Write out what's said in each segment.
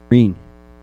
Green.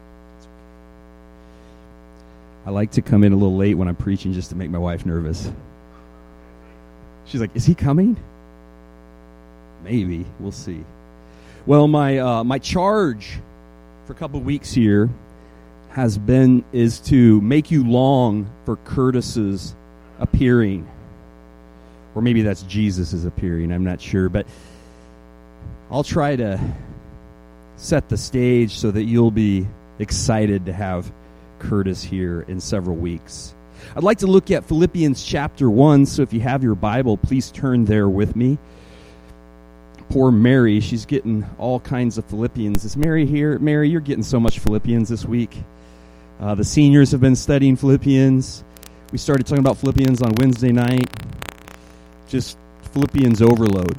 I like to come in a little late when I'm preaching just to make my wife nervous. She's like, "Is he coming?" Maybe. We'll see. Well, my charge for a couple of weeks here is to make you long for Curtis's appearing. Or maybe that's Jesus' appearing. I'm not sure. But I'll try to set the stage so that you'll be excited to have Curtis here in several weeks. I'd like to look at Philippians chapter 1, so if you have your Bible, please turn there with me. Poor Mary, she's getting all kinds of Philippians. Is Mary here? Mary, you're getting so much Philippians this week. The seniors have been studying Philippians. We started talking about Philippians on Wednesday night. Just Philippians overload.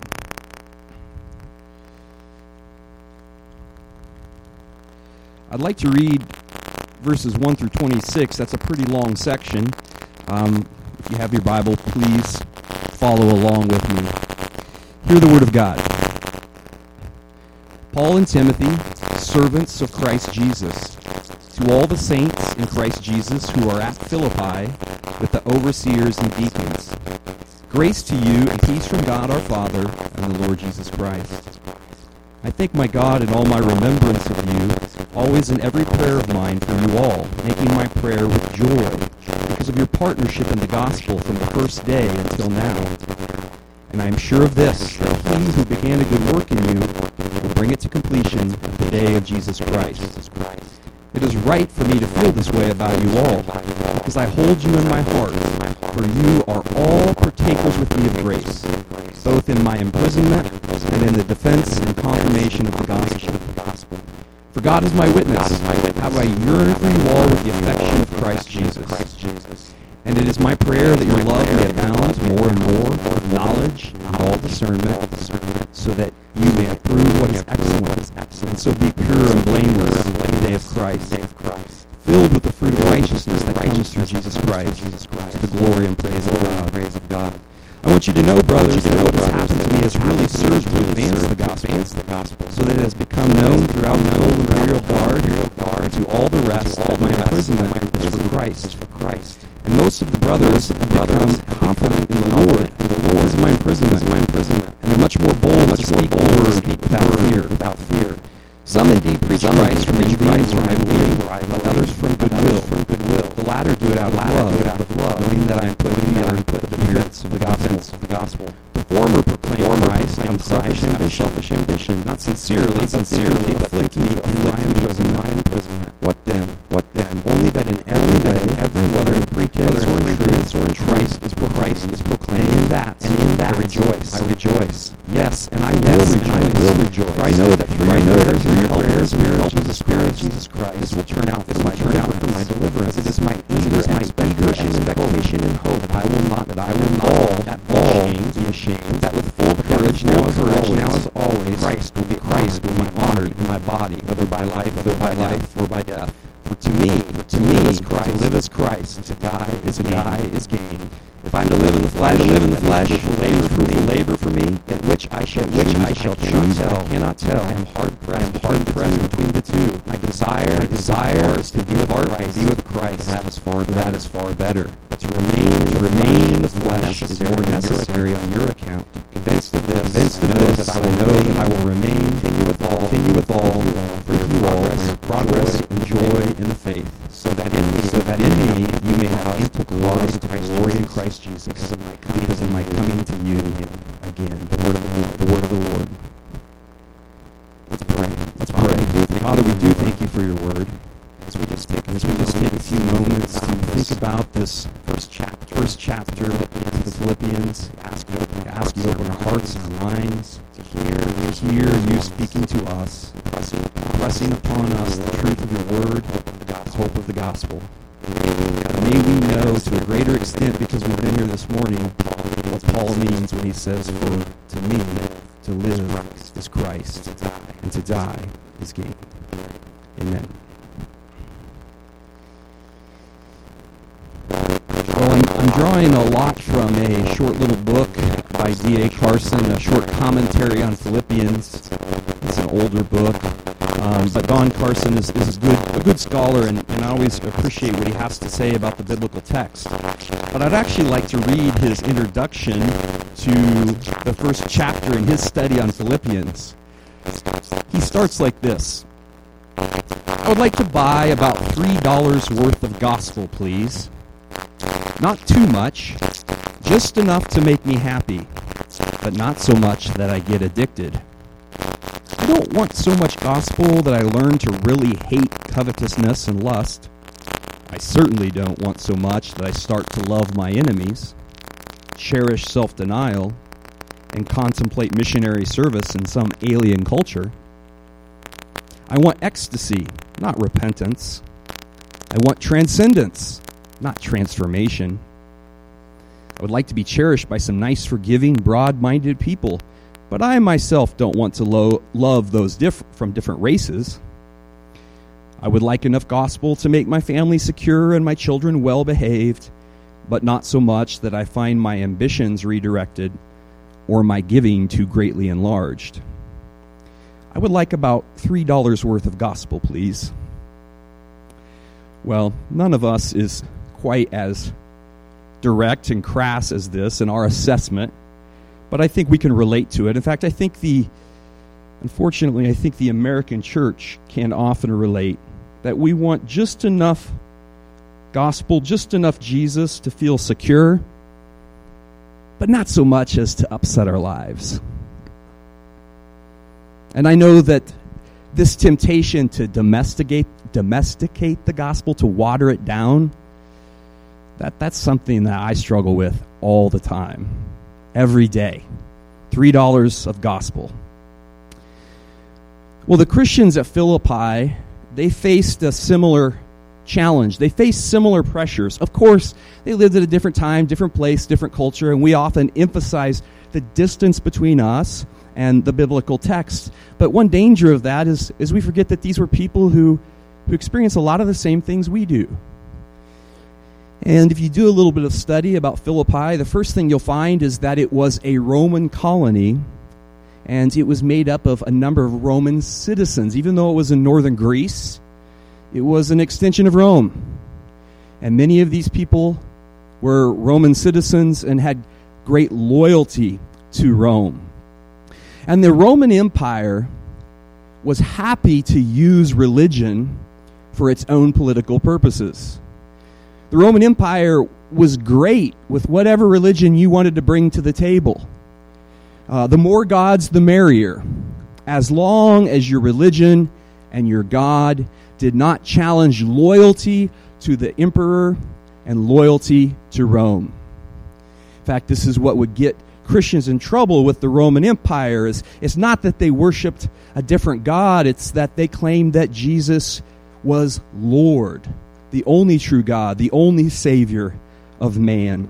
I'd like to read verses 1 through 26. That's a pretty long section. If you have your Bible, please follow along with me. Hear the word of God. Paul and Timothy, servants of Christ Jesus, to all the saints in Christ Jesus who are at Philippi with the overseers and deacons. Grace to you and peace from God our Father and the Lord Jesus Christ. I thank my God in all my remembrance of you, always in every prayer of mine for you all, making my prayer with joy, because of your partnership in the gospel from the first day until now. And I am sure of this, that he who began a good work in you will bring it to completion at the day of Jesus Christ. It is right for me to feel this way about you all, because I hold you in my heart, for you are all partakers with me of grace, both in my imprisonment and in the defense and confirmation of the gospel. For God is my witness, how I yearn for you all with the affection of Christ Jesus. And it is my prayer that your love may abound more and more with knowledge and all discernment, so that you may approve what is excellent, and so be pure and blameless in the day of Christ, filled with the fruit of righteousness that comes through Jesus Christ, to the glory and praise of God. I want you to know, brothers, that what has happened to me has really served to advance the gospel, so that it has become known throughout the whole imperial guard, and to all the rest that my imprisonment is for Christ. And most of the brothers have become confident in the Lord because of my imprisonment, and are much more bold to speak the word without fear. Some indeed preach Christ from the Judeans where I believe, but others from goodwill. The latter do it out of love, knowing that I am putting together the defense of the gospel. The former proclaim Christ on selfish ambition, not sincerely, but afflict me in my imprisonment. What then? Only that in every way, whether in pretense or in truth, Christ is proclaimed. And in that I rejoice. Yes, and I will rejoice. For I know that through your prayers and your help of the Spirit of Jesus Christ, this will turn out for my deliverance. It is my eager expectation and hope that I will not all be ashamed. That with full courage now as always, Christ will be honored in my body, whether by life or by death. For to me, to live is Christ, and to die is gain. If I'm to live in the flesh, labor for me, at which I shall cannot tell. I am hard pressed between the two. My desire is to be with Christ. That is far better. But to remain in the flesh is more necessary on your account. Convinced of this, that I will remain, continue with all, for your progress and joy in the faith, so that in me you may have ample glory in Christ Jesus, because of my coming to you again. The word of the Lord. Let's pray. Father, we do thank you for your word. As we just take a few moments to think about this first chapter of the Philippians, ask you to open our hearts and our minds to hear you speaking to us, pressing upon us the truth of your word, the hope of the gospel. May we know to a greater extent, because we've been here this morning, what Paul means when he says, "For to me, to live is Christ, and to die is gain." Amen. Well, I'm drawing a lot from a short little book by D.A. Carson, a short commentary on Philippians. It's an older book. But Don Carson is a good scholar, and I always appreciate what he has to say about the biblical text. But I'd actually like to read his introduction to the first chapter in his study on Philippians. He starts like this. I would like to buy about $3 worth of gospel, please. Not too much, just enough to make me happy, but not so much that I get addicted. I don't want so much gospel that I learn to really hate covetousness and lust. I certainly don't want so much that I start to love my enemies, cherish self-denial, and contemplate missionary service in some alien culture. I want ecstasy, not repentance. I want transcendence, not transformation. I would like to be cherished by some nice, forgiving, broad-minded people, but I myself don't want to love those from different races. I would like enough gospel to make my family secure and my children well-behaved, but not so much that I find my ambitions redirected or my giving too greatly enlarged. I would like about $3 worth of gospel, please. Well, none of us is quite as direct and crass as this in our assessment, but I think we can relate to it. In fact, unfortunately, I think the American church can often relate that we want just enough gospel, just enough Jesus to feel secure, but not so much as to upset our lives. And I know that this temptation to domesticate the gospel, to water it down, that's something that I struggle with all the time, every day. $3 of gospel. Well, the Christians at Philippi, they faced a similar challenge. They faced similar pressures. Of course, they lived at a different time, different place, different culture, and we often emphasize the distance between us and the biblical text. But one danger of that is we forget that these were people who experience a lot of the same things we do. And if you do a little bit of study about Philippi, the first thing you'll find is that it was a Roman colony, and it was made up of a number of Roman citizens. Even though it was in northern Greece, it was an extension of Rome. And many of these people were Roman citizens and had great loyalty to Rome. And the Roman Empire was happy to use religion for its own political purposes. The Roman Empire was great with whatever religion you wanted to bring to the table. The more gods, the merrier, as long as your religion and your God did not challenge loyalty to the emperor and loyalty to Rome. In fact, this is what would get Christians in trouble with the Roman Empire. It's not that they worshipped a different God, it's that they claimed that Jesus was Lord, the only true God, the only Savior of man.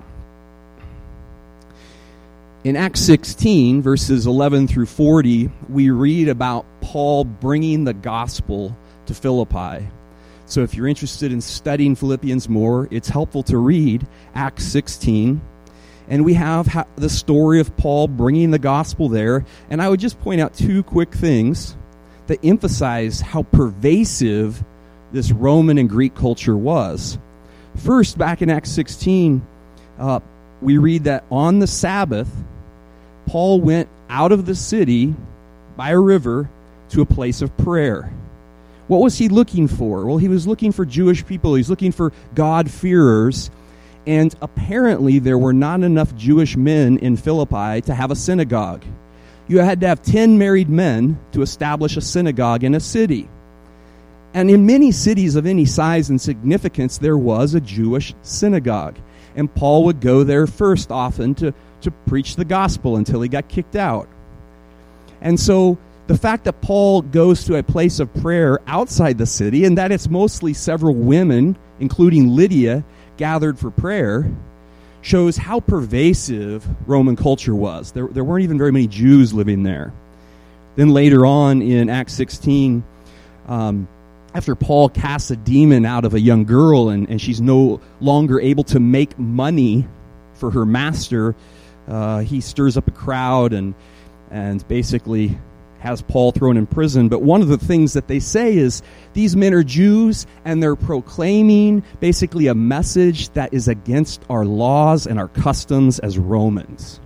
In Acts 16, verses 11 through 40, we read about Paul bringing the gospel to Philippi. So if you're interested in studying Philippians more, it's helpful to read Acts 16. And we have the story of Paul bringing the gospel there. And I would just point out two quick things that emphasize how pervasive this Roman and Greek culture was. First, back in Acts 16, we read that on the Sabbath, Paul went out of the city by a river to a place of prayer. What was he looking for? Well, he was looking for Jewish people. He's looking for God-fearers. And apparently there were not enough Jewish men in Philippi to have a synagogue. You had to have 10 married men to establish a synagogue in a city. And in many cities of any size and significance, there was a Jewish synagogue. And Paul would go there first often to preach the gospel until he got kicked out. And so the fact that Paul goes to a place of prayer outside the city, and that it's mostly several women, including Lydia, gathered for prayer, shows how pervasive Roman culture was. There weren't even very many Jews living there. Then later on in Acts 16, after Paul casts a demon out of a young girl and she's no longer able to make money for her master, he stirs up a crowd and basically has Paul thrown in prison. But one of the things that they say is these men are Jews and they're proclaiming basically a message that is against our laws and our customs as Romans.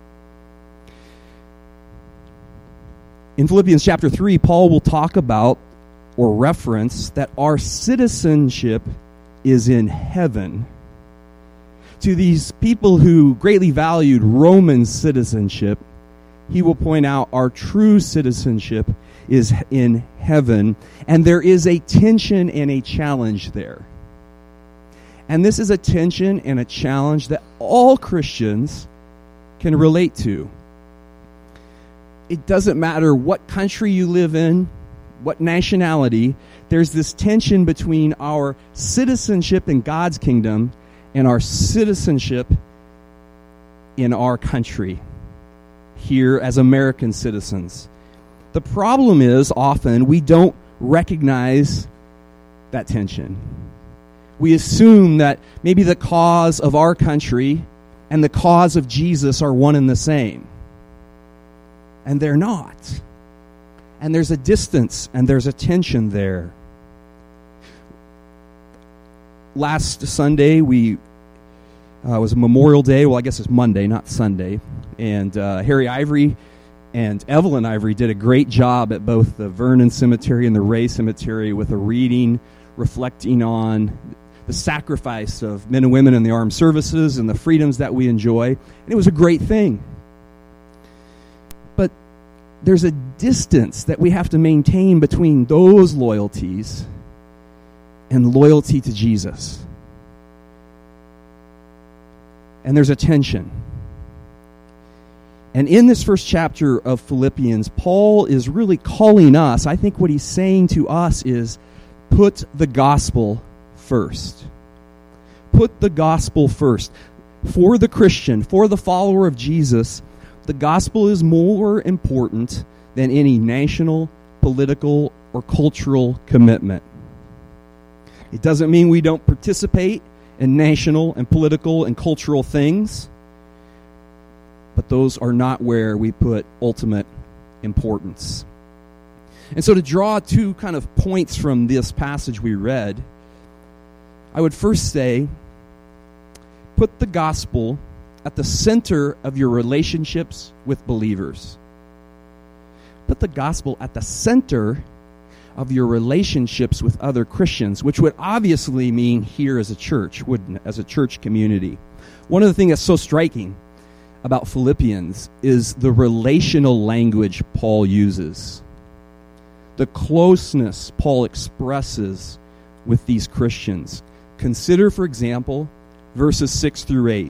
In Philippians chapter 3, Paul will talk about or reference that our citizenship is in heaven. To these people who greatly valued Roman citizenship, he will point out our true citizenship is in heaven, and there is a tension and a challenge there. And this is a tension and a challenge that all Christians can relate to. It doesn't matter what country you live in, what nationality, there's this tension between our citizenship in God's kingdom and our citizenship in our country here as American citizens. The problem is often we don't recognize that tension. We assume that maybe the cause of our country and the cause of Jesus are one and the same. And they're not. And there's a distance and there's a tension there. Last Sunday, was Memorial Day. Well, I guess it's Monday, not Sunday. And Harry Ivory and Evelyn Ivory did a great job at both the Vernon Cemetery and the Ray Cemetery with a reading reflecting on the sacrifice of men and women in the armed services and the freedoms that we enjoy. And it was a great thing. But there's a distance that we have to maintain between those loyalties and loyalty to Jesus. And there's a tension. And in this first chapter of Philippians, Paul is really calling us, I think what he's saying to us is, put the gospel first. Put the gospel first. For the Christian, for the follower of Jesus, the gospel is more important than any national, political, or cultural commitment. It doesn't mean we don't participate in national and political and cultural things, but those are not where we put ultimate importance. And so to draw two kind of points from this passage we read, I would first say, put the gospel at the center of your relationships with believers. Put the gospel at the center of your relationships with other Christians, which would obviously mean here as a church, wouldn't it? As a church community. One of the things that's so striking about Philippians is the relational language Paul uses. The closeness Paul expresses with these Christians. Consider, for example, verses 6 through 8.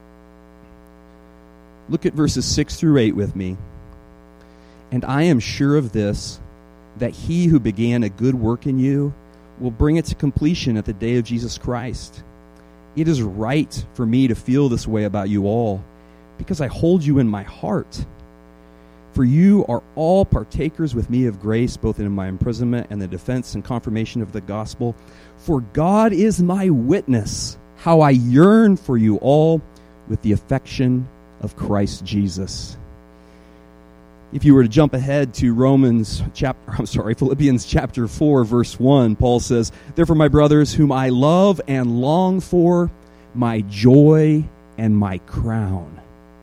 Look at verses 6 through 8 with me. And I am sure of this, that he who began a good work in you will bring it to completion at the day of Jesus Christ. It is right for me to feel this way about you all, because I hold you in my heart. For you are all partakers with me of grace, both in my imprisonment and the defense and confirmation of the gospel. For God is my witness, how I yearn for you all with the affection of Christ Jesus. If you were to jump ahead to Philippians chapter 4, verse 1, Paul says, Therefore, my brothers, whom I love and long for, my joy and my crown.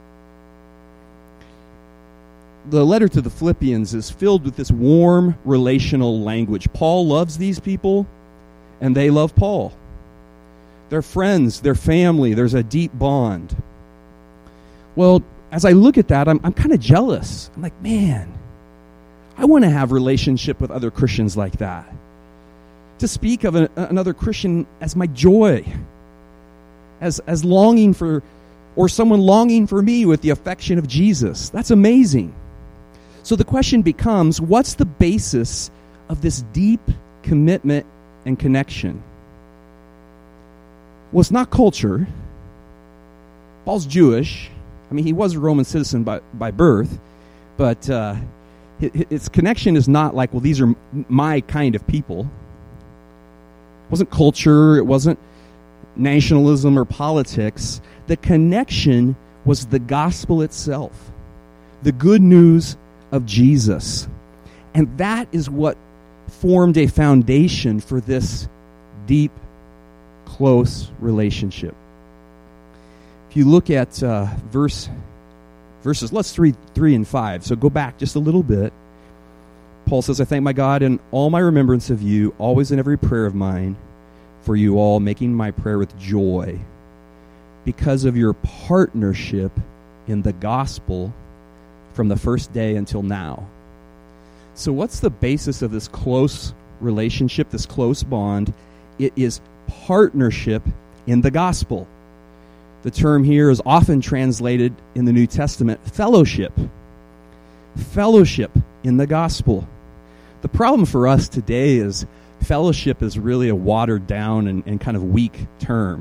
The letter to the Philippians is filled with this warm relational language. Paul loves these people, and they love Paul. They're friends, they're family, there's a deep bond. Well, as I look at that, I'm kind of jealous. I'm like, man, I want to have a relationship with other Christians like that. To speak of another Christian as my joy, as longing for, or someone longing for me with the affection of Jesus. That's amazing. So the question becomes, what's the basis of this deep commitment and connection? Well, it's not culture. Paul's Jewish. I mean, he was a Roman citizen by birth, but its connection is not like, well, these are my kind of people. It wasn't culture. It wasn't nationalism or politics. The connection was the gospel itself, the good news of Jesus. And that is what formed a foundation for this deep, close relationship. If you look at verses, let's read 3 and 5. So go back just a little bit. Paul says, I thank my God in all my remembrance of you, always in every prayer of mine, for you all, making my prayer with joy, because of your partnership in the gospel from the first day until now. So what's the basis of this close relationship, this close bond? It is partnership in the gospel. The term here is often translated in the New Testament, fellowship. Fellowship in the gospel. The problem for us today is fellowship is really a watered down and kind of weak term.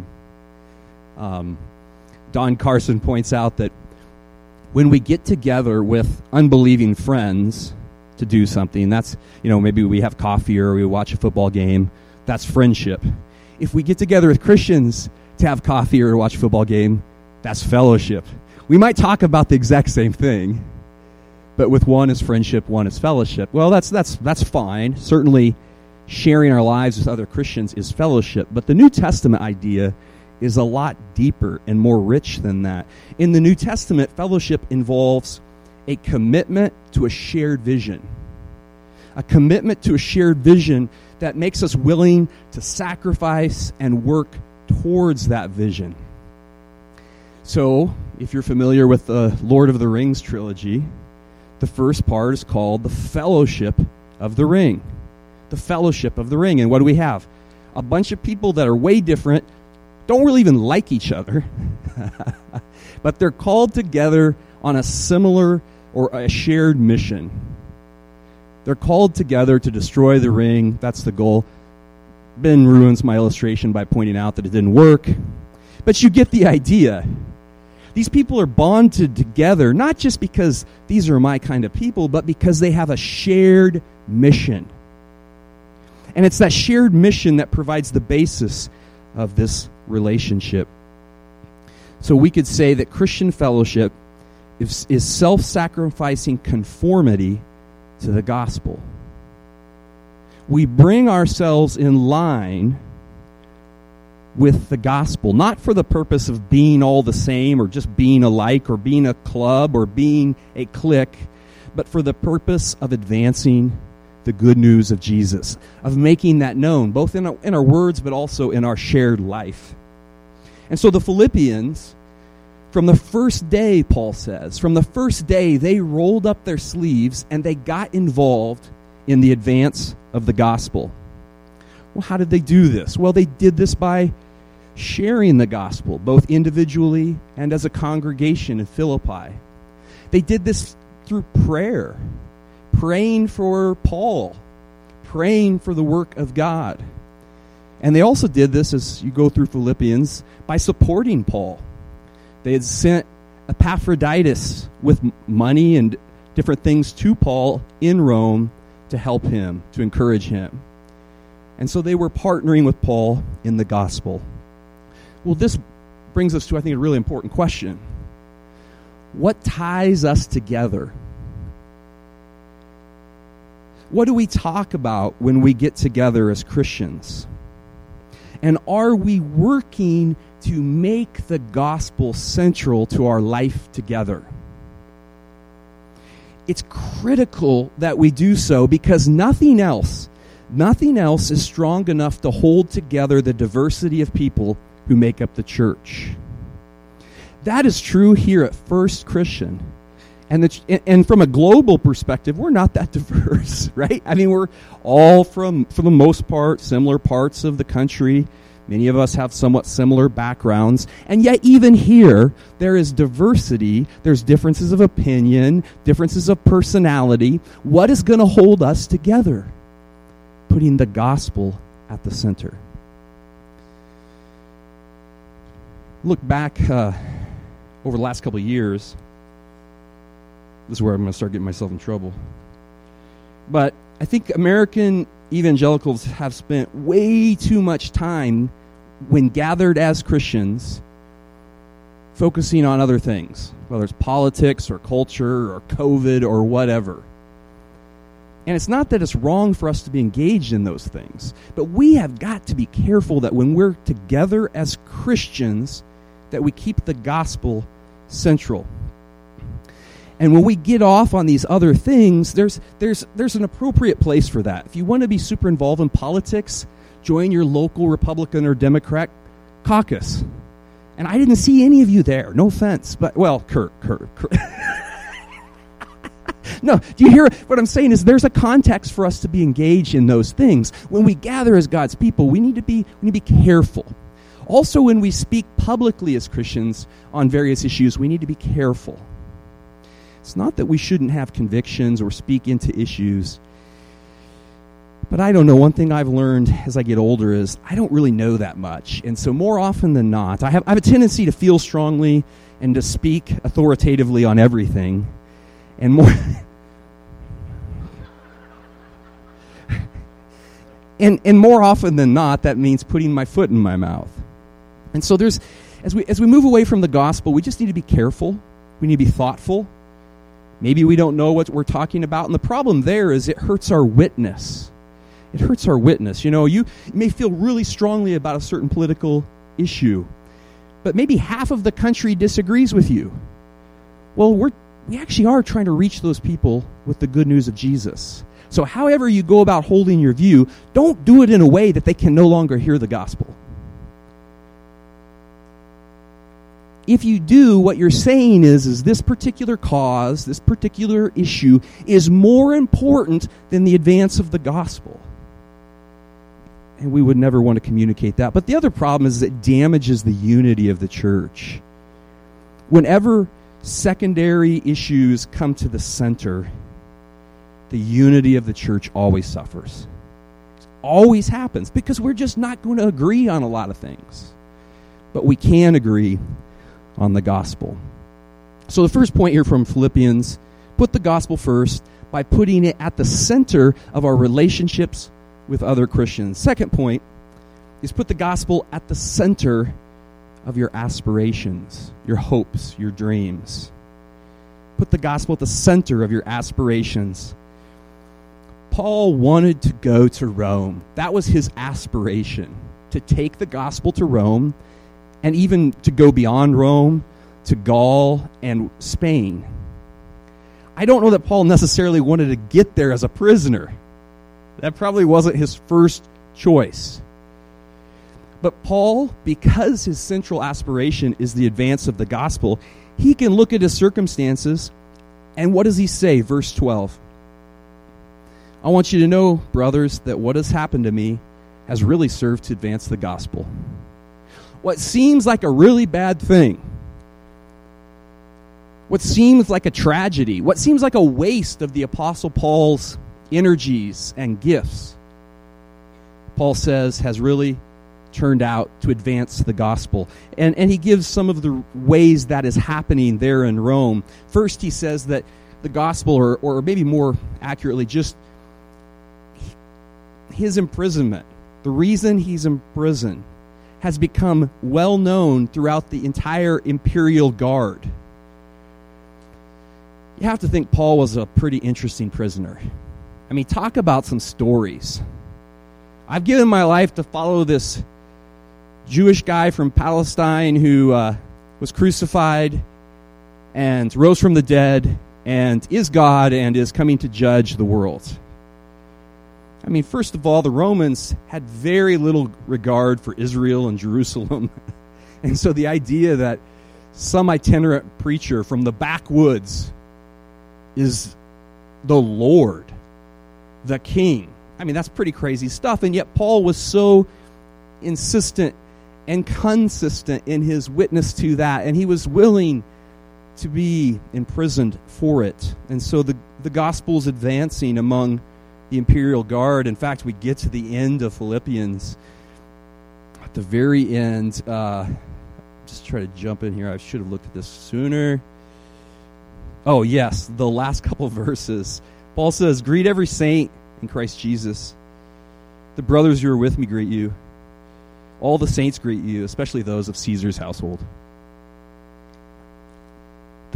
Don Carson points out that when we get together with unbelieving friends to do something, that's, maybe we have coffee or we watch a football game, that's friendship. If we get together with Christians to have coffee or watch a football game, that's fellowship. We might talk about the exact same thing, but with one is friendship, one is fellowship. Well, that's fine. Certainly sharing our lives with other Christians is fellowship, but the New Testament idea is a lot deeper and more rich than that. In the New Testament, fellowship involves a commitment to a shared vision. A commitment to a shared vision that makes us willing to sacrifice and work towards that vision. So, if you're familiar with the Lord of the Rings trilogy, the first part is called the Fellowship of the Ring. The Fellowship of the Ring. And what do we have? A bunch of people that are way different, don't really even like each other, but they're called together on a similar or a shared mission. They're called together to destroy the ring. That's the goal. Ben ruins my illustration by pointing out that it didn't work. But you get the idea. These people are bonded together, not just because these are my kind of people, but because they have a shared mission. And it's that shared mission that provides the basis of this relationship. So we could say that Christian fellowship is self-sacrificing conformity to the gospel. We bring ourselves in line with the gospel, not for the purpose of being all the same or just being alike or being a club or being a clique, but for the purpose of advancing the good news of Jesus, of making that known, both in our words but also in our shared life. And so the Philippians, from the first day, Paul says, from the first day, they rolled up their sleeves and they got involved in the advance of the gospel. Well, how did they do this? Well, they did this by sharing the gospel, both individually and as a congregation in Philippi. They did this through prayer, praying for Paul, praying for the work of God. And they also did this, as you go through Philippians, by supporting Paul. They had sent Epaphroditus with money and different things to Paul in Rome to help him, to encourage him. And so they were partnering with Paul in the gospel. Well, this brings us to, I think, a really important question. What ties us together? What do we talk about when we get together as Christians? And are we working to make the gospel central to our life together? It's critical that we do so because nothing else is strong enough to hold together the diversity of people who make up the church. That is true here at First Christian. And from a global perspective, we're not that diverse, right? I mean, we're all for the most part, similar parts of the country. Many of us have somewhat similar backgrounds. And yet even here, there is diversity. There's differences of opinion, differences of personality. What is going to hold us together? Putting the gospel at the center. Look back over the last couple of years. This is where I'm going to start getting myself in trouble. But I think American evangelicals have spent way too much time when gathered as Christians focusing on other things, whether it's politics or culture or COVID or whatever. And it's not that it's wrong for us to be engaged in those things, but we have got to be careful that when we're together as Christians, that we keep the gospel central. And when we get off on these other things, there's an appropriate place for that. If you want to be super involved in politics, join your local Republican or Democrat caucus. And I didn't see any of you there. No offense, but, well, Kurt. No, do you hear what I'm saying? Is there's a context for us to be engaged in those things. When we gather as God's people, we need to be careful. Also, when we speak publicly as Christians on various issues, we need to be careful. It's not that we shouldn't have convictions or speak into issues, but I don't know. One thing I've learned as I get older is I don't really know that much. And so more often than not, I have a tendency to feel strongly and to speak authoritatively on everything. And more and more often than not, that means putting my foot in my mouth. And so as we move away from the gospel, we just need to be careful. We need to be thoughtful. Maybe we don't know what we're talking about. And the problem there is it hurts our witness. It hurts our witness. You know, you may feel really strongly about a certain political issue, but maybe half of the country disagrees with you. Well, we actually are trying to reach those people with the good news of Jesus. So however you go about holding your view, don't do it in a way that they can no longer hear the gospel. If you do, what you're saying is this particular cause, this particular issue is more important than the advance of the gospel. And we would never want to communicate that. But the other problem is it damages the unity of the church. Whenever secondary issues come to the center, the unity of the church always suffers. It always happens because we're just not going to agree on a lot of things. But we can agree on the gospel. So the first point here from Philippians, put the gospel first by putting it at the center of our relationships with other Christians. Second point is put the gospel at the center of your aspirations, your hopes, your dreams. Put the gospel at the center of your aspirations. Paul wanted to go to Rome. That was his aspiration, to take the gospel to Rome and even to go beyond Rome to Gaul and Spain. I don't know that Paul necessarily wanted to get there as a prisoner. That probably wasn't his first choice. But Paul, because his central aspiration is the advance of the gospel, he can look at his circumstances, and what does he say? Verse 12. I want you to know, brothers, that what has happened to me has really served to advance the gospel. What seems like a really bad thing, what seems like a tragedy, what seems like a waste of the Apostle Paul's energies and gifts, Paul says has really turned out to advance the gospel. And he gives some of the ways that is happening there in Rome. First, he says that the gospel, or maybe more accurately, just his imprisonment, the reason he's in prison, has become well known throughout the entire imperial guard. You have to think Paul was a pretty interesting prisoner. I mean, talk about some stories. I've given my life to follow this Jewish guy from Palestine who was crucified and rose from the dead and is God and is coming to judge the world. I mean, first of all, the Romans had very little regard for Israel and Jerusalem. And so the idea that some itinerant preacher from the backwoods is the Lord, the King. I mean, that's pretty crazy stuff. And yet Paul was so insistent and consistent in his witness to that. And he was willing to be imprisoned for it. And so the gospel is advancing among the imperial guard. In fact, we get to the end of Philippians. At the very end, just try to jump in here. I should have looked at this sooner. Oh, yes, the last couple verses. Paul says, greet every saint in Christ Jesus. The brothers who are with me greet you. All the saints greet you, especially those of Caesar's household.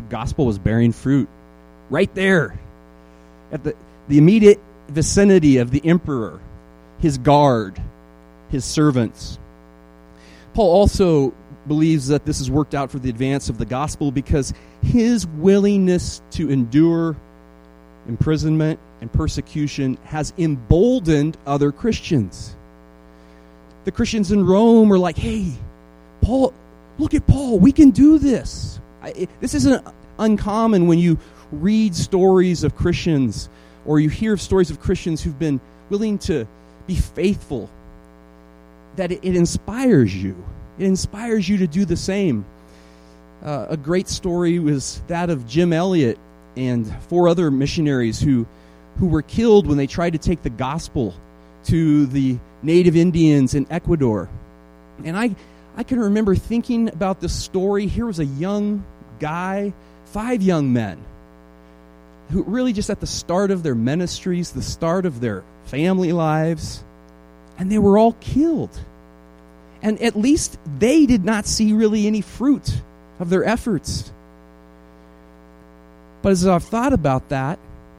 the gospel was bearing fruit right there at the immediate vicinity of the emperor, his guard, his servants. Paul also believes that this has worked out for the advance of the gospel because his willingness to endure imprisonment and persecution has emboldened other Christians. The Christians in Rome were like, hey, Paul, look at Paul, we can do this. This isn't uncommon when you read stories of Christians or you hear stories of Christians who've been willing to be faithful, that it inspires you. It inspires you to do the same. A great story was that of Jim Elliot and 4 other missionaries who were killed when they tried to take the gospel to the native Indians in Ecuador. And I can remember thinking about this story. Here was a young guy, 5 young men, who really just at the start of their ministries, the start of their family lives, and they were all killed. And at least they did not see really any fruit of their efforts. But as I've thought about that,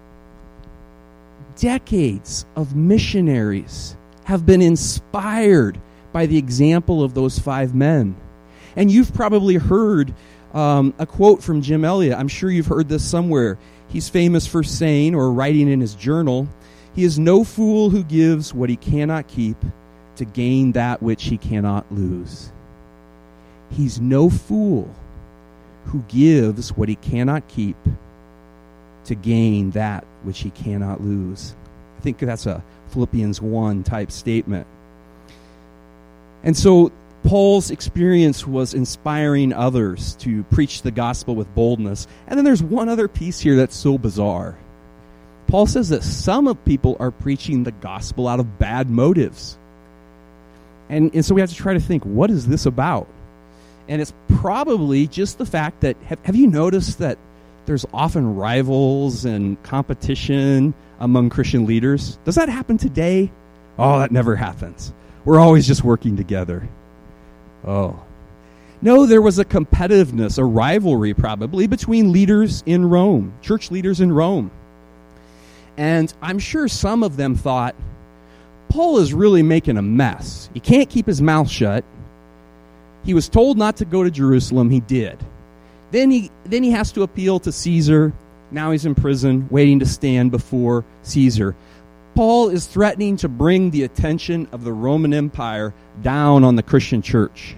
decades of missionaries have been inspired by the example of those 5 men. And you've probably heard a quote from Jim Elliot. I'm sure you've heard this somewhere. He's famous for saying, or writing in his journal, "He is no fool who gives what he cannot keep to gain that which he cannot lose." He's no fool who gives what he cannot keep to gain that which he cannot lose. I think that's a Philippians 1 type statement. And so Paul's experience was inspiring others to preach the gospel with boldness. And then there's one other piece here that's so bizarre. Paul says that some of people are preaching the gospel out of bad motives. And so we have to try to think, what is this about? And it's probably just the fact that, have you noticed that there's often rivals and competition among Christian leaders? Does that happen today? Oh, that never happens. We're always just working together. Oh. No, there was a competitiveness, a rivalry probably, between leaders in Rome, church leaders in Rome. And I'm sure some of them thought, Paul is really making a mess. He can't keep his mouth shut. He was told not to go to Jerusalem. He did. Then he has to appeal to Caesar. Now he's in prison, waiting to stand before Caesar. Paul is threatening to bring the attention of the Roman Empire down on the Christian church.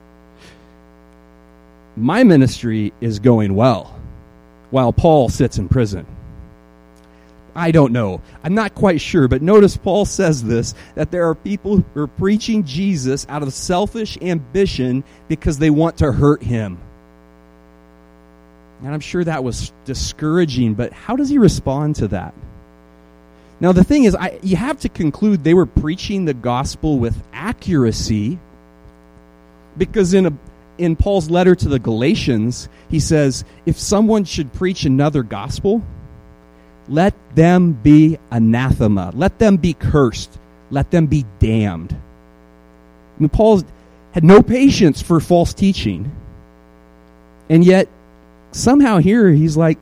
My ministry is going well, while Paul sits in prison. I don't know. I'm not quite sure, but notice Paul says this, that there are people who are preaching Jesus out of selfish ambition because they want to hurt him. And I'm sure that was discouraging, but how does he respond to that? Now, the thing is, you have to conclude they were preaching the gospel with accuracy, because in Paul's letter to the Galatians, he says, if someone should preach another gospel, let them be anathema. Let them be cursed. Let them be damned. I mean, Paul had no patience for false teaching. And yet, somehow here, he's like,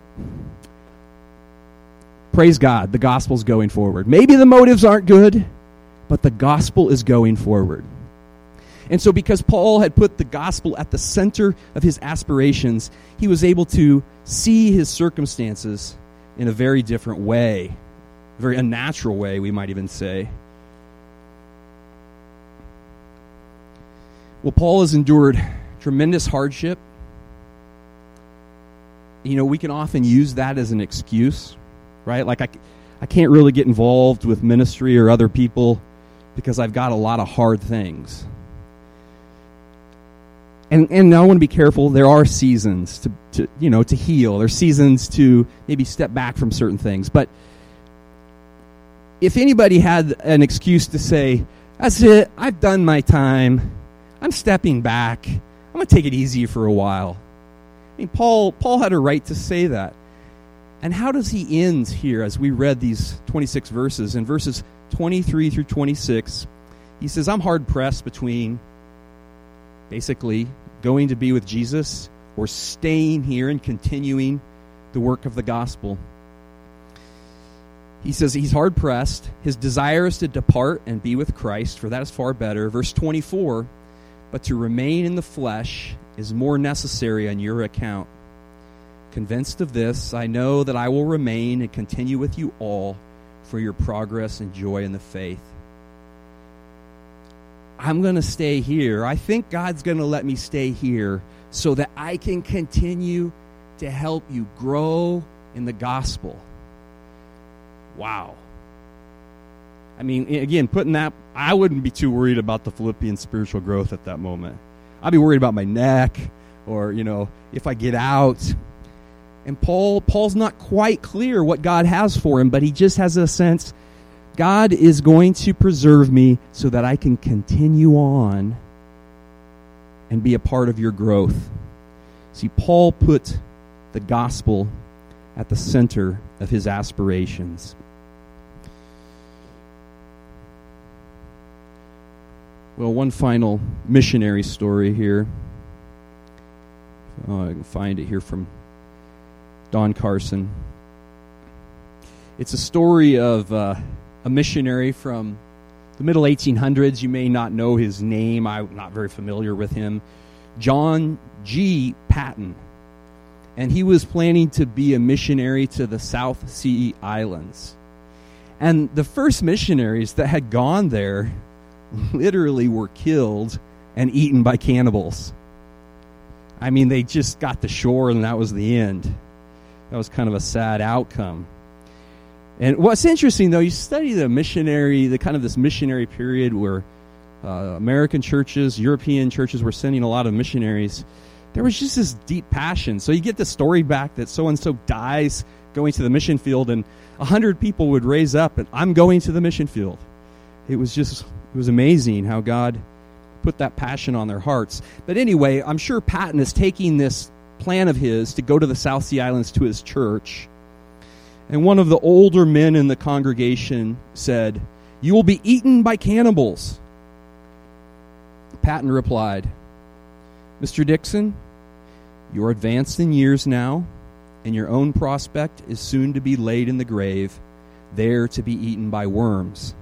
praise God, the gospel's going forward. Maybe the motives aren't good, but the gospel is going forward. And so because Paul had put the gospel at the center of his aspirations, he was able to see his circumstances in a very different way, a very unnatural way, we might even say. Well, Paul has endured tremendous hardship. You know, we can often use that as an excuse, right? Like, I can't really get involved with ministry or other people because I've got a lot of hard things. And I want to be careful. There are seasons to heal. There's seasons to maybe step back from certain things. But if anybody had an excuse to say, that's it, I've done my time, I'm stepping back, I'm going to take it easy for a while. I mean, Paul had a right to say that. And how does he end here as we read these 26 verses? In verses 23 through 26, he says, I'm hard-pressed between basically going to be with Jesus or staying here and continuing the work of the gospel. He says he's hard-pressed. His desire is to depart and be with Christ, for that is far better. Verse 24, but to remain in the flesh is more necessary on your account. Convinced of this, I know that I will remain and continue with you all for your progress and joy in the faith. I'm going to stay here. I think God's going to let me stay here so that I can continue to help you grow in the gospel. Wow. I mean, again, putting that, I wouldn't be too worried about the Philippians' spiritual growth at that moment. I'd be worried about my neck or, if I get out. And Paul's not quite clear what God has for him, but he just has a sense God is going to preserve me so that I can continue on and be a part of your growth. See, Paul put the gospel at the center of his aspirations. Well, one final missionary story here. I can find it here from Don Carson. It's a story of a missionary from the middle 1800s. You may not know his name. I'm not very familiar with him. John G. Paton. And he was planning to be a missionary to the South Sea Islands. And the first missionaries that had gone there literally were killed and eaten by cannibals. I mean, they just got to shore and that was the end. That was kind of a sad outcome. And what's interesting, though, you study the kind of this missionary period where American churches, European churches were sending a lot of missionaries. There was just this deep passion. So you get the story back that so-and-so dies going to the mission field, and 100 people would raise up, and I'm going to the mission field. It was amazing how God put that passion on their hearts. But anyway, I'm sure Paton is taking this plan of his to go to the South Sea Islands to his church. And one of the older men in the congregation said, "You will be eaten by cannibals." Paton replied, "Mr. Dixon, you are advanced in years now, and your own prospect is soon to be laid in the grave, there to be eaten by worms.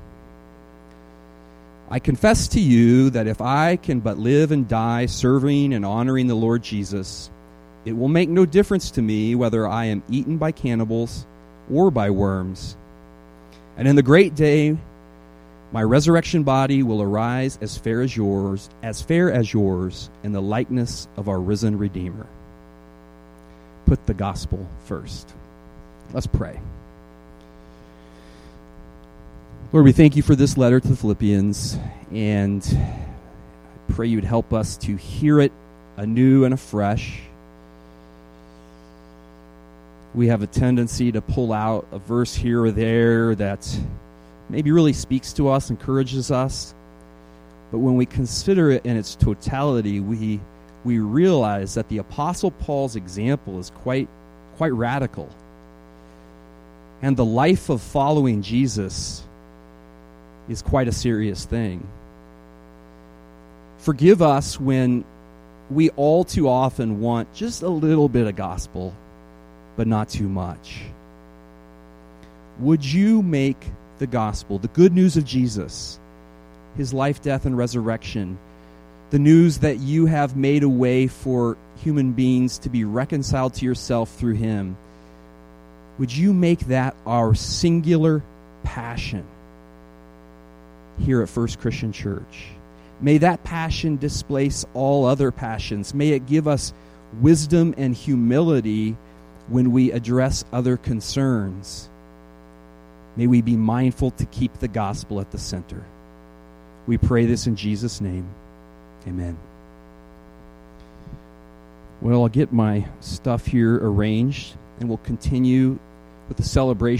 I confess to you that if I can but live and die serving and honoring the Lord Jesus, it will make no difference to me whether I am eaten by cannibals or by worms. And in the great day, my resurrection body will arise as fair as yours, in the likeness of our risen Redeemer." Put the gospel first. Let's pray. Lord, we thank you for this letter to the Philippians, and I pray you would help us to hear it anew and afresh. We have a tendency to pull out a verse here or there that maybe really speaks to us, encourages us. But when we consider it in its totality, we realize that the Apostle Paul's example is quite radical. And the life of following Jesus is quite a serious thing. Forgive us when we all too often want just a little bit of gospel, but not too much. Would you make the gospel, the good news of Jesus, his life, death, and resurrection, the news that you have made a way for human beings to be reconciled to yourself through him, would you make that our singular passion here at First Christian Church? May that passion displace all other passions. May it give us wisdom and humility when we address other concerns. May we be mindful to keep the gospel at the center. We pray this in Jesus' name. Amen. Well, I'll get my stuff here arranged, and we'll continue with the celebration.